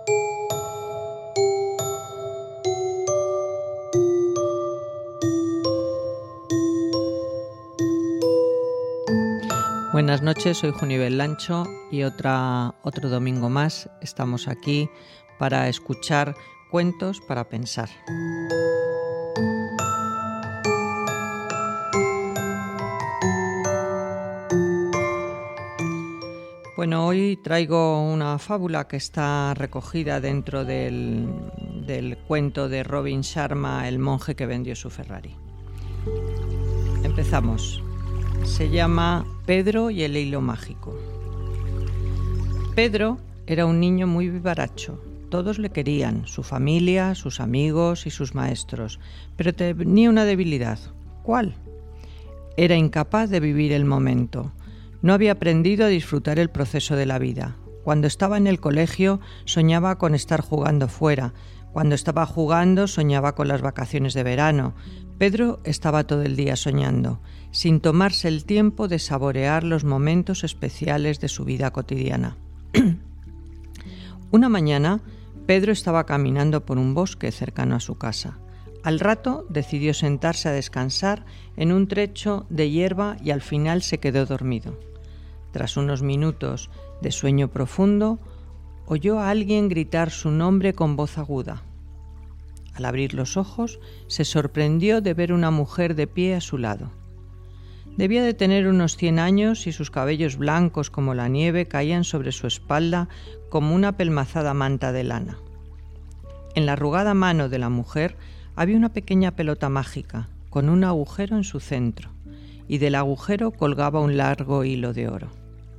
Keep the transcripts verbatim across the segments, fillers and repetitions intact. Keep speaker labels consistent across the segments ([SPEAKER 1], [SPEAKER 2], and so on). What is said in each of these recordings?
[SPEAKER 1] Buenas noches, soy Junivel Lancho y otra, otro domingo más estamos aquí para escuchar cuentos para pensar. Bueno, hoy traigo una fábula que está recogida dentro del, del cuento de Robin Sharma, El monje que vendió su Ferrari. Empezamos. Se llama Pedro y el hilo mágico. Pedro era un niño muy vivaracho. Todos le querían, su familia, sus amigos y sus maestros, pero tenía una debilidad. ¿Cuál? Era incapaz de vivir el momento. No había aprendido a disfrutar el proceso de la vida. Cuando estaba en el colegio soñaba con estar jugando fuera. Cuando estaba jugando soñaba con las vacaciones de verano. Pedro estaba todo el día soñando, sin tomarse el tiempo de saborear los momentos especiales de su vida cotidiana. Una mañana, Pedro estaba caminando por un bosque cercano a su casa. Al rato decidió sentarse a descansar en un trecho de hierba y al final se quedó dormido. Tras unos minutos de sueño profundo, oyó a alguien gritar su nombre con voz aguda. Al abrir los ojos, se sorprendió de ver una mujer de pie a su lado. Debía de tener unos cien años y sus cabellos blancos como la nieve caían sobre su espalda como una pelmazada manta de lana. En la arrugada mano de la mujer había una pequeña pelota mágica con un agujero en su centro, y del agujero colgaba un largo hilo de oro.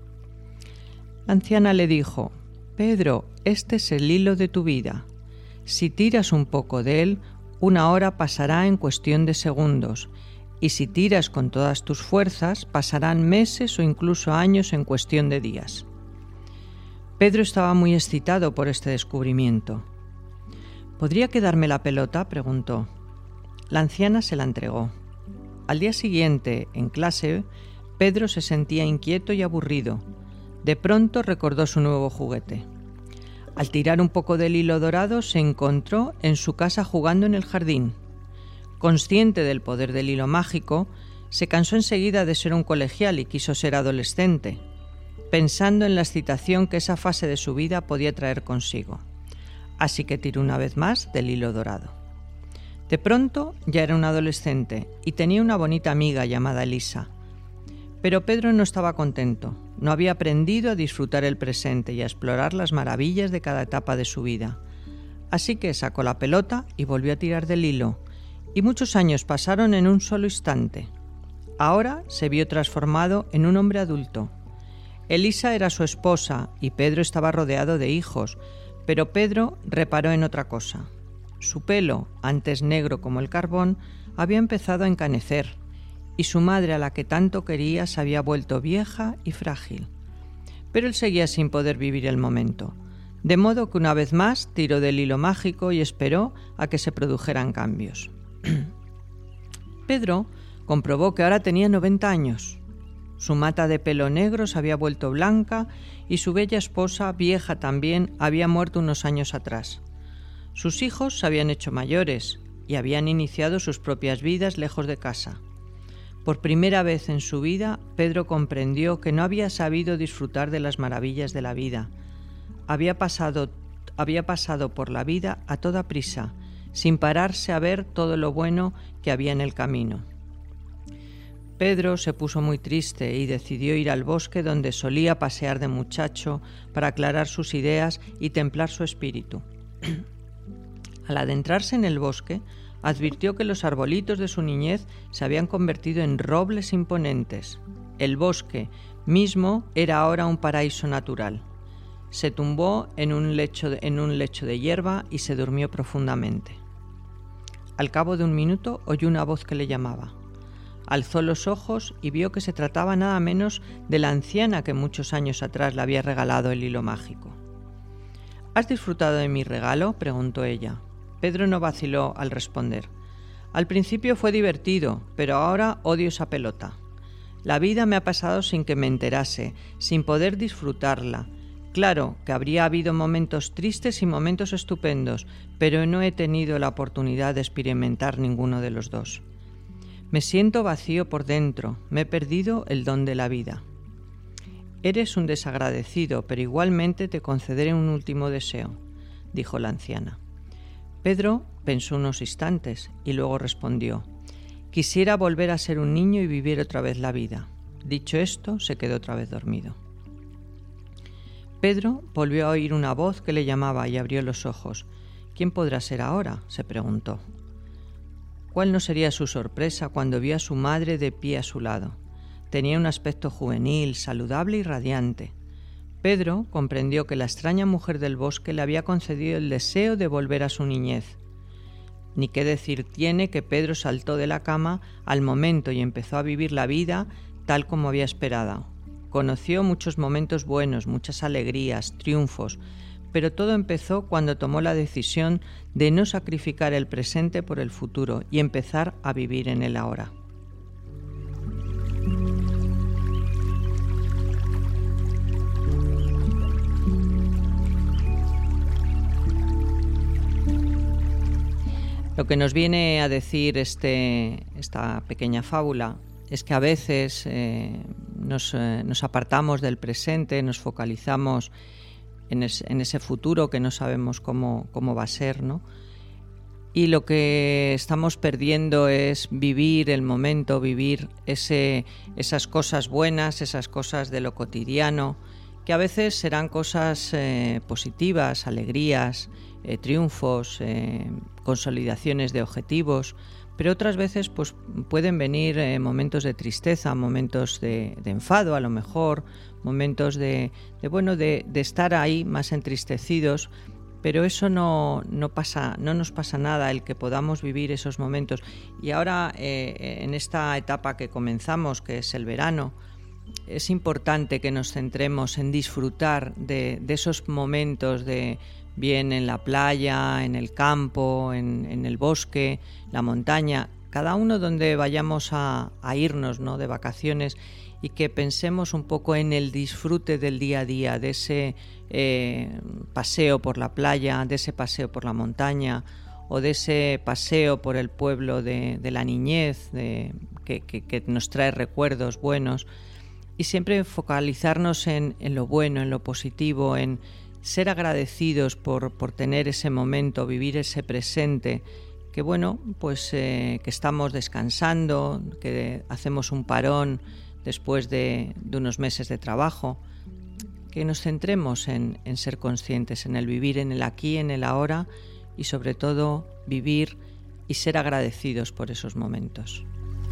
[SPEAKER 1] La anciana le dijo: «Pedro, este es el hilo de tu vida. Si tiras un poco de él, una hora pasará en cuestión de segundos, y si tiras con todas tus fuerzas, pasarán meses o incluso años en cuestión de días». Pedro estaba muy excitado por este descubrimiento. «¿Podría quedarme la pelota?», preguntó. La anciana se la entregó. Al día siguiente, en clase, Pedro se sentía inquieto y aburrido. De pronto recordó su nuevo juguete. Al tirar un poco del hilo dorado, se encontró en su casa jugando en el jardín. Consciente del poder del hilo mágico, se cansó enseguida de ser un colegial y quiso ser adolescente, pensando en la excitación que esa fase de su vida podía traer consigo. Así que tiró una vez más del hilo dorado. De pronto ya era un adolescente y tenía una bonita amiga llamada Elisa. Pero Pedro no estaba contento. No había aprendido a disfrutar el presente y a explorar las maravillas de cada etapa de su vida. Así que sacó la pelota y volvió a tirar del hilo. Y muchos años pasaron en un solo instante. Ahora se vio transformado en un hombre adulto. Elisa era su esposa y Pedro estaba rodeado de hijos, pero Pedro reparó en otra cosa. Su pelo, antes negro como el carbón, había empezado a encanecer, y su madre, a la que tanto quería, se había vuelto vieja y frágil. Pero él seguía sin poder vivir el momento, de modo que una vez más tiró del hilo mágico y esperó a que se produjeran cambios. Pedro comprobó que ahora tenía noventa años. Su mata de pelo negro se había vuelto blanca y su bella esposa, vieja también, había muerto unos años atrás. Sus hijos se habían hecho mayores y habían iniciado sus propias vidas lejos de casa. Por primera vez en su vida, Pedro comprendió que no había sabido disfrutar de las maravillas de la vida. Había pasado, había pasado por la vida a toda prisa, sin pararse a ver todo lo bueno que había en el camino. Pedro se puso muy triste y decidió ir al bosque donde solía pasear de muchacho para aclarar sus ideas y templar su espíritu. Al adentrarse en el bosque, advirtió que los arbolitos de su niñez se habían convertido en robles imponentes. El bosque mismo era ahora un paraíso natural. Se tumbó en un lecho de, en un lecho de hierba y se durmió profundamente. Al cabo de un minuto oyó una voz que le llamaba. Alzó los ojos y vio que se trataba nada menos de la anciana que muchos años atrás le había regalado el hilo mágico. ¿Has disfrutado de mi regalo?, preguntó ella. Pedro no vaciló al responder. Al principio fue divertido, pero ahora odio esa pelota. La vida me ha pasado sin que me enterase, sin poder disfrutarla. Claro que habría habido momentos tristes y momentos estupendos, pero no he tenido la oportunidad de experimentar ninguno de los dos. Me siento vacío por dentro, me he perdido el don de la vida. Eres un desagradecido, pero igualmente te concederé un último deseo, dijo la anciana. Pedro pensó unos instantes y luego respondió: quisiera volver a ser un niño y vivir otra vez la vida. Dicho esto, se quedó otra vez dormido. Pedro volvió a oír una voz que le llamaba y abrió los ojos. ¿Quién podrá ser ahora?, se preguntó. ¿Cuál no sería su sorpresa cuando vio a su madre de pie a su lado? Tenía un aspecto juvenil, saludable y radiante. Pedro comprendió que la extraña mujer del bosque le había concedido el deseo de volver a su niñez. Ni qué decir tiene que Pedro saltó de la cama al momento y empezó a vivir la vida tal como había esperado. Conoció muchos momentos buenos, muchas alegrías, triunfos, pero todo empezó cuando tomó la decisión de no sacrificar el presente por el futuro y empezar a vivir en el ahora. Lo que nos viene a decir este, esta pequeña fábula es que a veces eh, nos, eh, nos apartamos del presente, nos focalizamos en, es, en ese futuro que no sabemos cómo, cómo va a ser, ¿no? Y lo que estamos perdiendo es vivir el momento, vivir ese, esas cosas buenas, esas cosas de lo cotidiano, que a veces serán cosas eh, positivas, alegrías, eh, triunfos, eh, consolidaciones de objetivos, pero otras veces pues, pueden venir eh, momentos de tristeza, momentos de, de enfado a lo mejor, momentos de, de, bueno, de, de estar ahí más entristecidos, pero eso no, no, pasa, no nos pasa nada, el que podamos vivir esos momentos. Y ahora, eh, en esta etapa que comenzamos, que es el verano, es importante que nos centremos en disfrutar de, de esos momentos, de bien en la playa, en el campo, en, en el bosque, la montaña, cada uno donde vayamos a, a irnos, ¿no?, de vacaciones, y que pensemos un poco en el disfrute del día a día, de ese eh, paseo por la playa, de ese paseo por la montaña, o de ese paseo por el pueblo de, de la niñez, de, que, que, que nos trae recuerdos buenos, y siempre focalizarnos en, en lo bueno, en lo positivo, en ser agradecidos por, por tener ese momento, vivir ese presente, que bueno, pues eh, que estamos descansando, que hacemos un parón después de, de unos meses de trabajo, que nos centremos en, en ser conscientes, en el vivir en el aquí, en el ahora, y sobre todo vivir y ser agradecidos por esos momentos.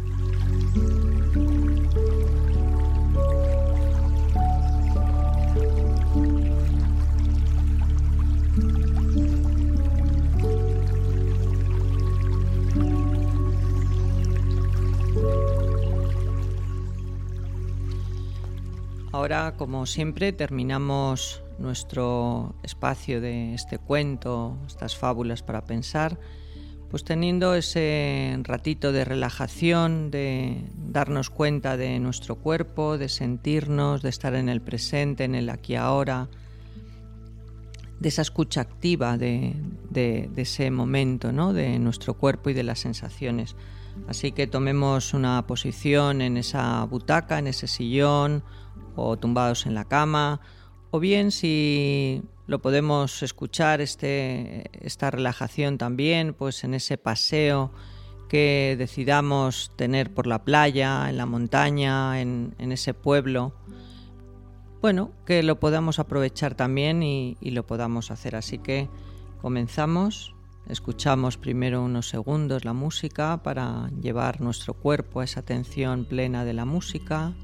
[SPEAKER 1] Ahora, como siempre, terminamos nuestro espacio de este cuento, estas fábulas para pensar, pues teniendo ese ratito de relajación, de darnos cuenta de nuestro cuerpo, de sentirnos, de estar en el presente, en el aquí y ahora, de esa escucha activa de, de, de ese momento, ¿no?, de nuestro cuerpo y de las sensaciones. Así que tomemos una posición en esa butaca, en ese sillón, o tumbados en la cama, o bien si lo podemos escuchar este, esta relajación también, pues en ese paseo que decidamos tener por la playa, en la montaña, en, en ese pueblo, bueno, que lo podamos aprovechar también y, y lo podamos hacer. Así que comenzamos, escuchamos primero unos segundos la música para llevar nuestro cuerpo a esa atención plena de la música.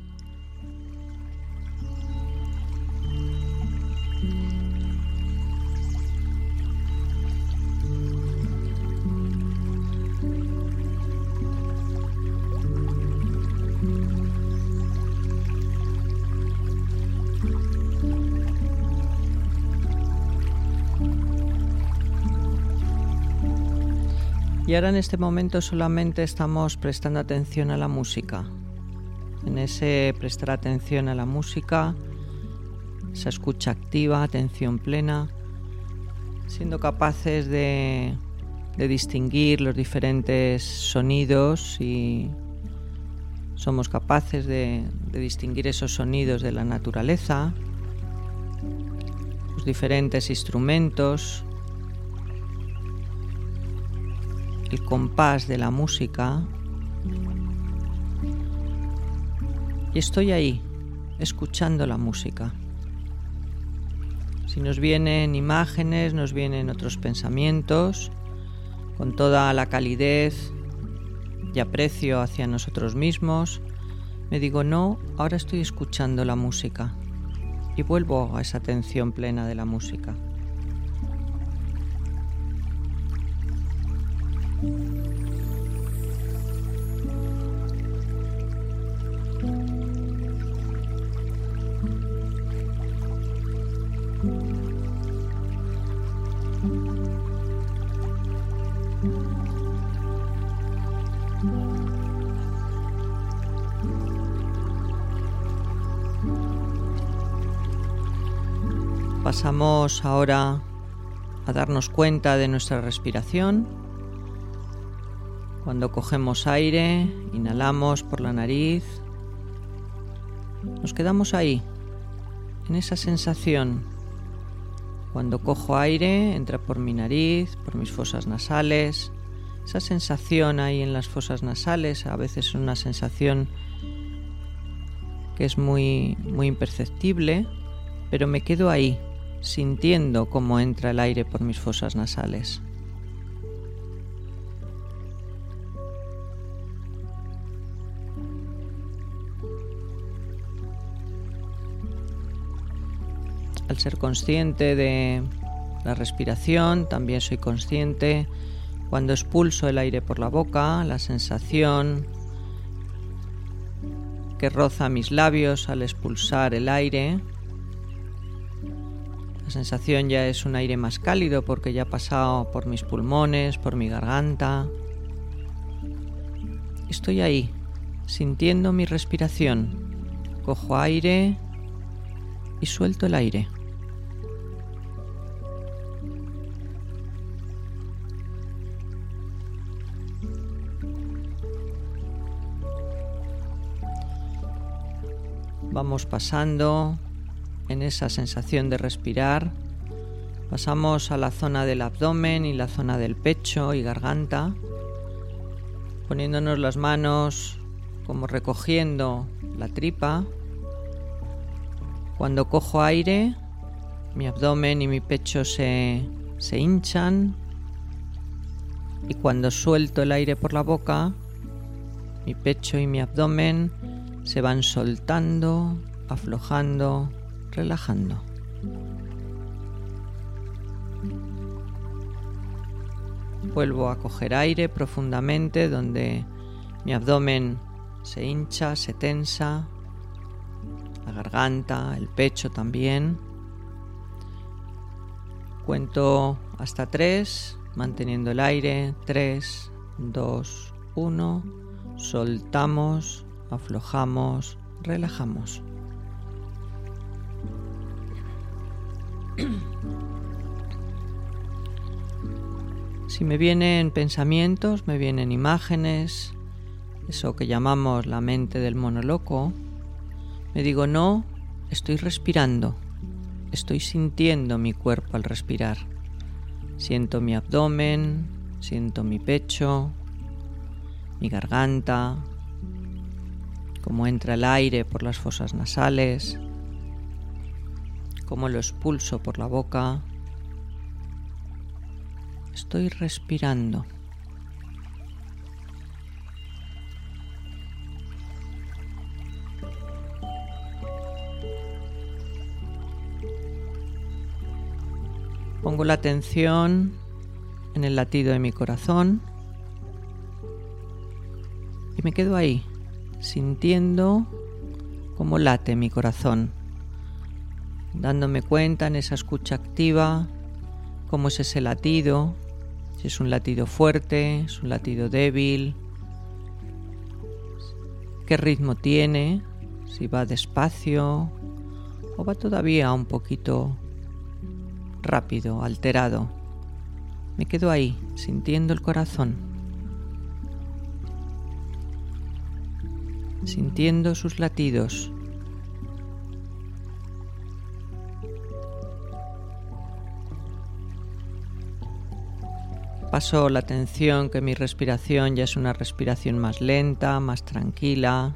[SPEAKER 1] Y ahora en este momento solamente estamos prestando atención a la música. En ese prestar atención a la música esa escucha activa, atención plena, siendo capaces de, de distinguir los diferentes sonidos y somos capaces de, de distinguir esos sonidos de la naturaleza, los diferentes instrumentos, el compás de la música. Y estoy ahí, escuchando la música. Si nos vienen imágenes, nos vienen otros pensamientos, con toda la calidez y aprecio hacia nosotros mismos, me digo, no, ahora estoy escuchando la música y vuelvo a esa atención plena de la música. Pasamos ahora a darnos cuenta de nuestra respiración. Cuando cogemos aire, inhalamos por la nariz, nos quedamos ahí, en esa sensación. Cuando cojo aire, entra por mi nariz, por mis fosas nasales. Esa sensación ahí en las fosas nasales, a veces es una sensación que es muy, muy imperceptible, pero me quedo ahí, sintiendo cómo entra el aire por mis fosas nasales. Al ser consciente de la respiración, también soy consciente cuando expulso el aire por la boca, la sensación que roza mis labios al expulsar el aire. La sensación ya es un aire más cálido porque ya ha pasado por mis pulmones, por mi garganta. Estoy ahí, sintiendo mi respiración. Cojo aire y suelto el aire. Vamos pasando en esa sensación de respirar, pasamos a la zona del abdomen y la zona del pecho y garganta, poniéndonos las manos como recogiendo la tripa. Cuando cojo aire, mi abdomen y mi pecho se, se hinchan, y cuando suelto el aire por la boca, mi pecho y mi abdomen se van soltando, aflojando, relajando. Vuelvo a coger aire profundamente donde mi abdomen se hincha, se tensa, la garganta, el pecho también. Cuento hasta tres, manteniendo el aire. Tres, dos, uno. Soltamos, aflojamos, relajamos. Si me vienen pensamientos, me vienen imágenes, eso que llamamos la mente del mono loco, me digo, no, estoy respirando, estoy sintiendo mi cuerpo al respirar. Siento mi abdomen, siento mi pecho, mi garganta, cómo entra el aire por las fosas nasales, cómo lo expulso por la boca. Estoy respirando. Pongo la atención en el latido de mi corazón y me quedo ahí, sintiendo cómo late mi corazón, dándome cuenta en esa escucha activa, cómo es ese latido, si es un latido fuerte, es un latido débil, qué ritmo tiene, si va despacio ¿O va todavía un poquito rápido, alterado? Me quedo ahí, sintiendo el corazón, sintiendo sus latidos. Paso la atención que mi respiración ya es una respiración más lenta, más tranquila.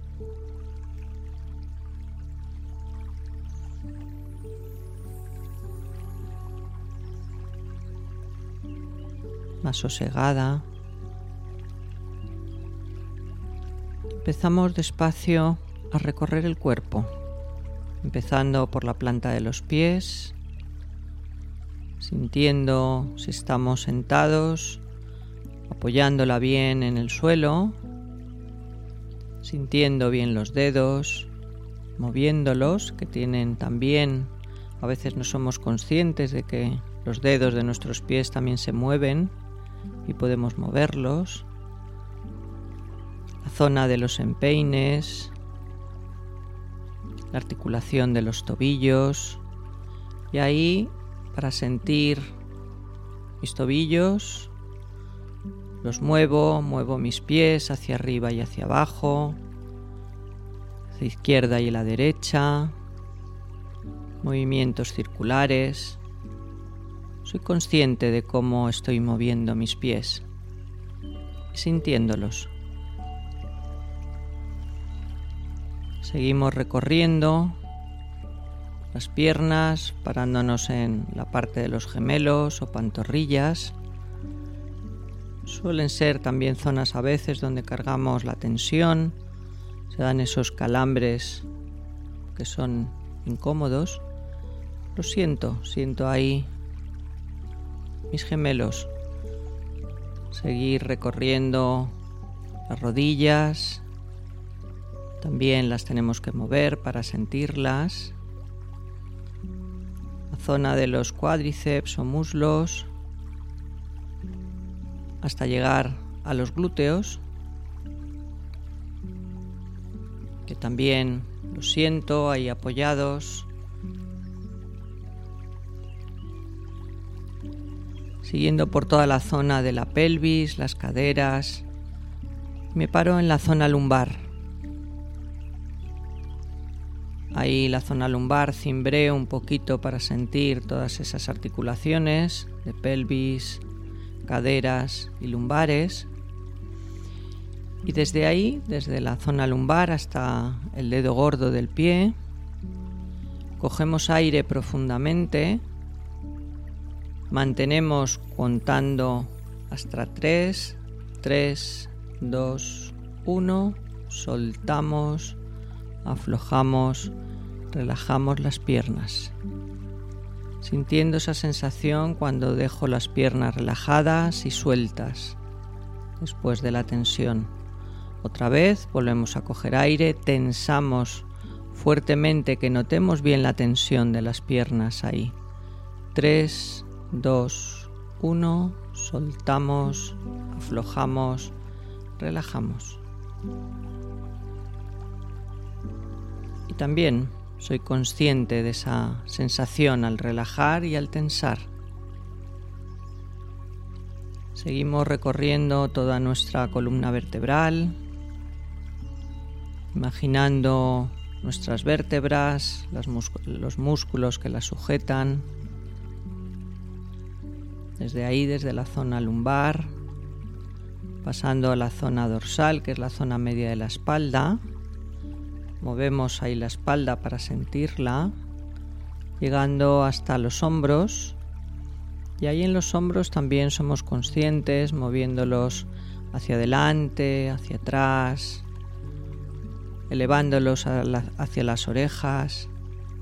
[SPEAKER 1] Más sosegada. Empezamos despacio a recorrer el cuerpo, empezando por la planta de los pies, sintiendo si estamos sentados, apoyándola bien en el suelo, sintiendo bien los dedos, moviéndolos, que tienen también, a veces no somos conscientes de que los dedos de nuestros pies también se mueven y podemos moverlos. La zona de los empeines, la articulación de los tobillos, y ahí, para sentir mis tobillos, los muevo, muevo mis pies hacia arriba y hacia abajo, hacia la izquierda y la derecha, movimientos circulares. Soy consciente de cómo estoy moviendo mis pies y sintiéndolos. Seguimos recorriendo las piernas, parándonos en la parte de los gemelos o pantorrillas. Suelen ser también zonas a veces donde cargamos la tensión, se dan esos calambres que son incómodos. Lo siento, siento ahí mis gemelos. Seguir recorriendo las rodillas, también las tenemos que mover para sentirlas. La zona de los cuádriceps o muslos, hasta llegar a los glúteos, que también los siento ahí apoyados. Siguiendo por toda la zona de la pelvis, las caderas, me paro en la zona lumbar. Ahí la zona lumbar cimbreo un poquito para sentir todas esas articulaciones de pelvis, caderas y lumbares. Y desde ahí, desde la zona lumbar hasta el dedo gordo del pie, cogemos aire profundamente. Mantenemos contando hasta tres, tres, dos, uno, soltamos, aflojamos, relajamos las piernas. Sintiendo esa sensación cuando dejo las piernas relajadas y sueltas después de la tensión. Otra vez volvemos a coger aire, tensamos fuertemente, que notemos bien la tensión de las piernas ahí. tres, dos, uno, soltamos, aflojamos, relajamos. Y también soy consciente de esa sensación al relajar y al tensar. Seguimos recorriendo toda nuestra columna vertebral, imaginando nuestras vértebras, las múscul- los músculos que las sujetan. Desde ahí, desde la zona lumbar, pasando a la zona dorsal, que es la zona media de la espalda. Movemos ahí la espalda para sentirla, llegando hasta los hombros. Y ahí en los hombros también somos conscientes, moviéndolos hacia adelante, hacia atrás, elevándolos a la, hacia las orejas.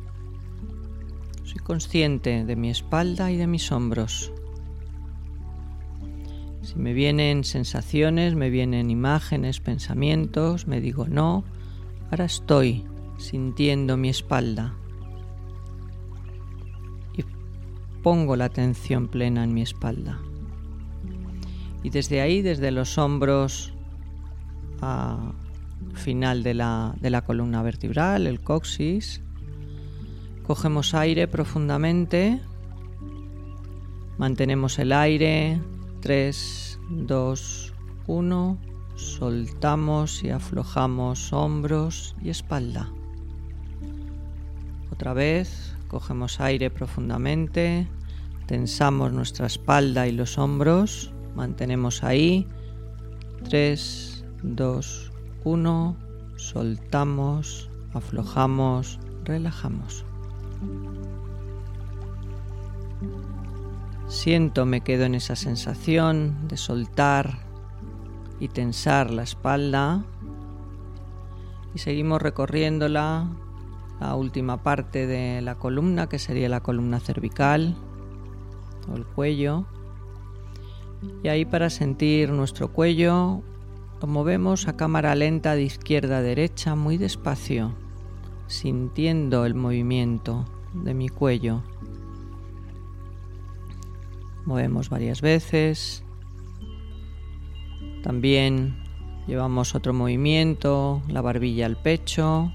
[SPEAKER 1] Soy consciente de mi espalda y de mis hombros. Si me vienen sensaciones, me vienen imágenes, pensamientos, me digo no, ahora estoy sintiendo mi espalda. Y pongo la atención plena en mi espalda. Y desde ahí, desde los hombros al final de la, de la columna vertebral, el coxis, Cogemos aire profundamente, mantenemos el aire, tres, dos, uno, soltamos y aflojamos hombros y espalda. Otra vez, cogemos aire profundamente, tensamos nuestra espalda y los hombros, mantenemos ahí, tres, dos, uno, soltamos, aflojamos, relajamos. Siento, me quedo en esa sensación de soltar y tensar la espalda y seguimos recorriéndola, la última parte de la columna, que sería la columna cervical o el cuello. Y ahí, para sentir nuestro cuello, lo movemos a cámara lenta de izquierda a derecha, muy despacio, sintiendo el movimiento de mi cuello. Movemos varias veces. También llevamos otro movimiento, la barbilla al pecho,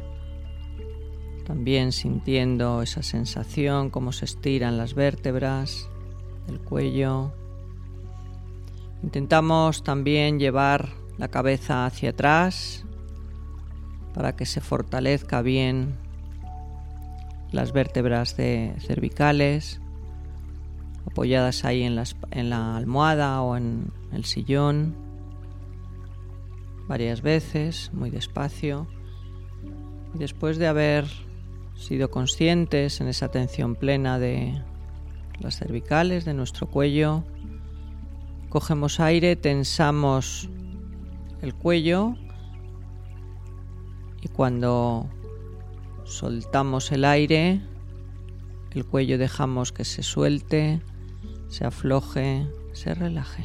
[SPEAKER 1] también sintiendo esa sensación, cómo se estiran las vértebras del cuello. Intentamos también llevar la cabeza hacia atrás para que se fortalezca bien las vértebras de cervicales, apoyadas ahí en la, en la almohada o en el sillón, varias veces, muy despacio. Y después de haber sido conscientes en esa atención plena de las cervicales, de nuestro cuello, cogemos aire, tensamos el cuello y cuando soltamos el aire, el cuello dejamos que se suelte, se afloje, se relaje.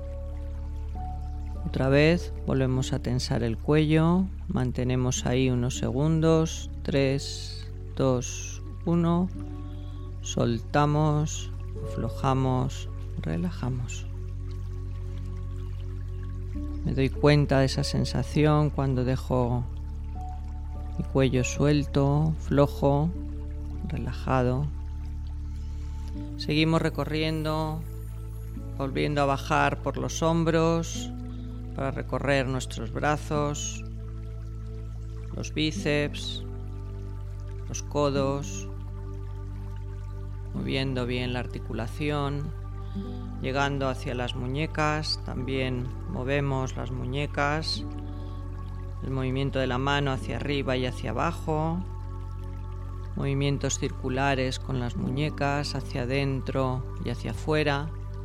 [SPEAKER 1] Otra vez volvemos a tensar el cuello, mantenemos ahí unos segundos, tres, dos, uno, soltamos, aflojamos, relajamos. Me doy cuenta de esa sensación cuando dejo mi cuello suelto, flojo, relajado. Seguimos recorriendo, volviendo a bajar por los hombros para recorrer nuestros brazos, los bíceps, los codos, moviendo bien la articulación, llegando hacia las muñecas. También movemos las muñecas, el movimiento de la mano hacia arriba y hacia abajo, movimientos circulares con las muñecas hacia adentro y hacia afuera.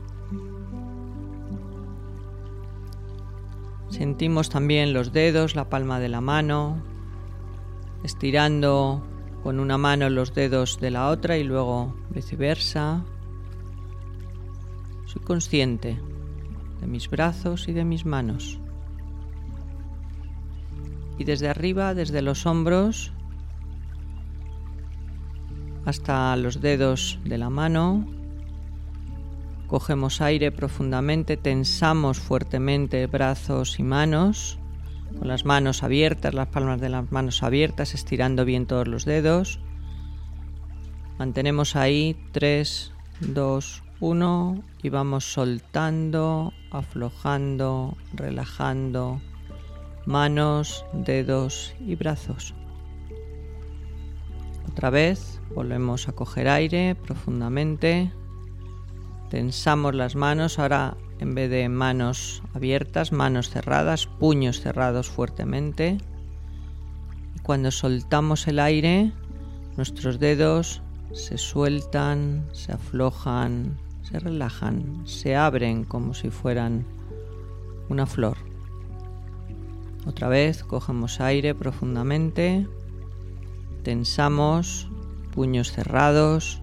[SPEAKER 1] Sentimos también los dedos, la palma de la mano, estirando con una mano los dedos de la otra y luego viceversa. Soy consciente de mis brazos y de mis manos. Y desde arriba, desde los hombros hasta los dedos de la mano, cogemos aire profundamente, tensamos fuertemente brazos y manos, con las manos abiertas, las palmas de las manos abiertas, estirando bien todos los dedos. Mantenemos ahí tres, dos, uno y vamos soltando, aflojando, relajando manos, dedos y brazos. Otra vez volvemos a coger aire profundamente. Tensamos las manos, ahora en vez de manos abiertas, manos cerradas, puños cerrados fuertemente. Y cuando soltamos el aire, nuestros dedos se sueltan, se aflojan, se relajan, se abren como si fueran una flor. Otra vez cogemos aire profundamente, tensamos, puños cerrados,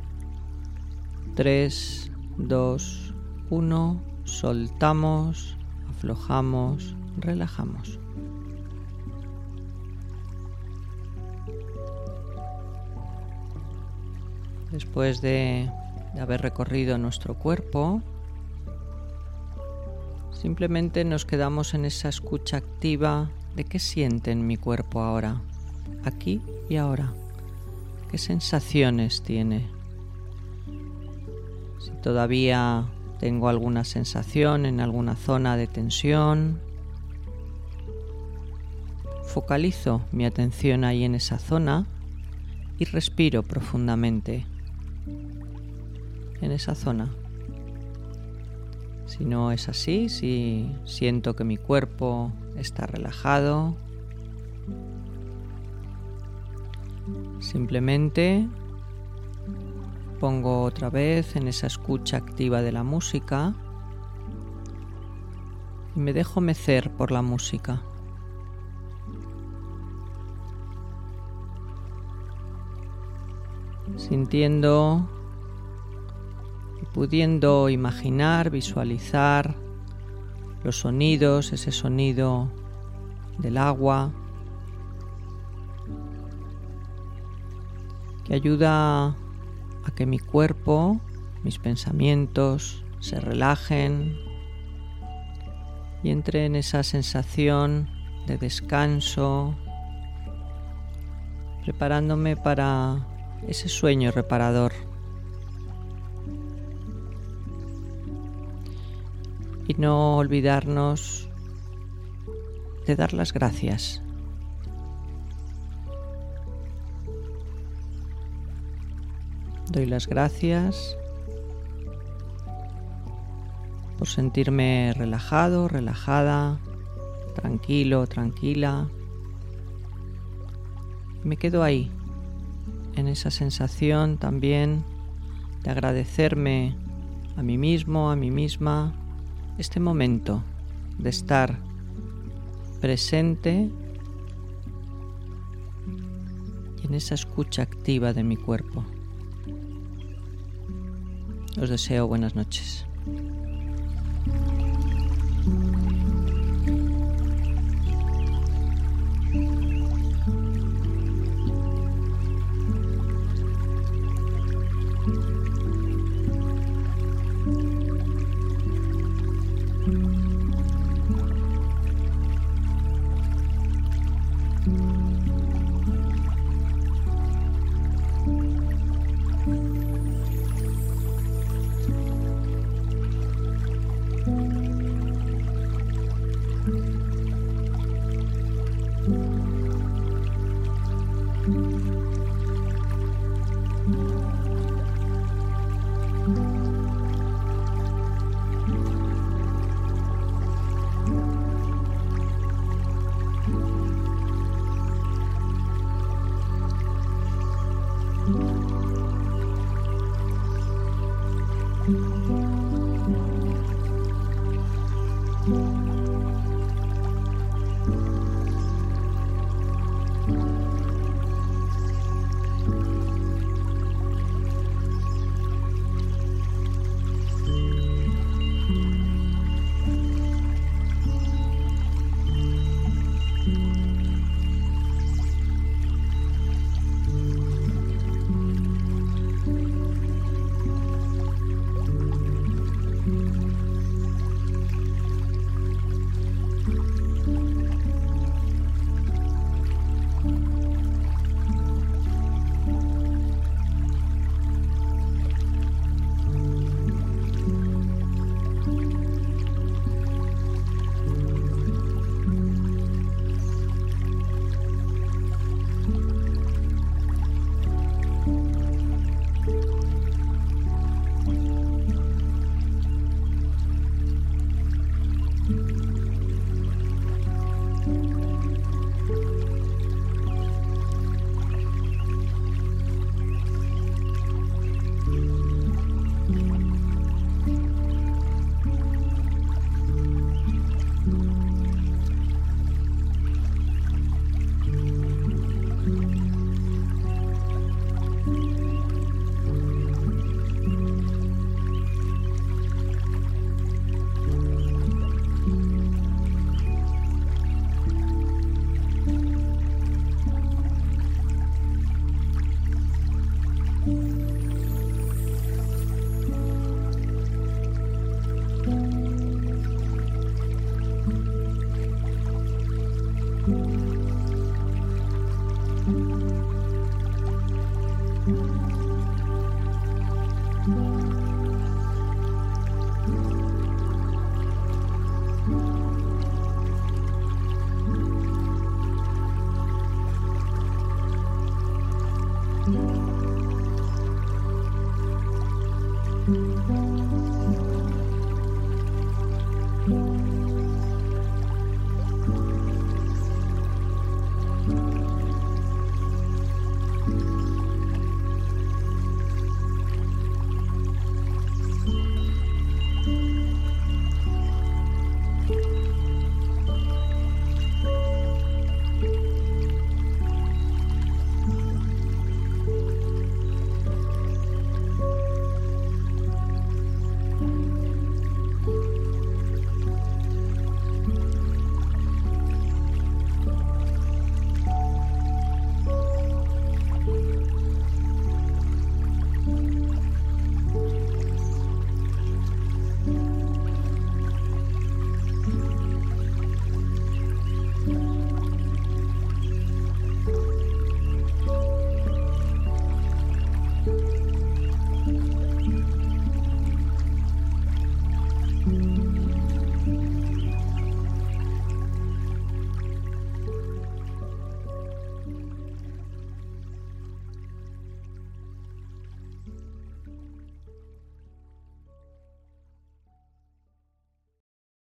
[SPEAKER 1] tres, dos, uno, soltamos, aflojamos, relajamos. Después de, de haber recorrido nuestro cuerpo, simplemente nos quedamos en esa escucha activa de qué siente en mi cuerpo ahora, aquí y ahora. ¿Qué sensaciones tiene? Si todavía tengo alguna sensación en alguna zona de tensión, focalizo mi atención ahí en esa zona y respiro profundamente en esa zona. Si no es así, si siento que mi cuerpo está relajado, simplemente pongo otra vez en esa escucha activa de la música y me dejo mecer por la música. Sintiendo y pudiendo imaginar, visualizar los sonidos, ese sonido del agua que ayuda a que mi cuerpo, mis pensamientos se relajen y entre en esa sensación de descanso, preparándome para ese sueño reparador. Y no olvidarnos de dar las gracias. Doy las gracias por sentirme relajado, relajada, tranquilo, tranquila. Me quedo ahí, en esa sensación también de agradecerme a mí mismo, a mí misma, este momento de estar presente y en esa escucha activa de mi cuerpo. Os deseo buenas noches.
[SPEAKER 2] Thank you.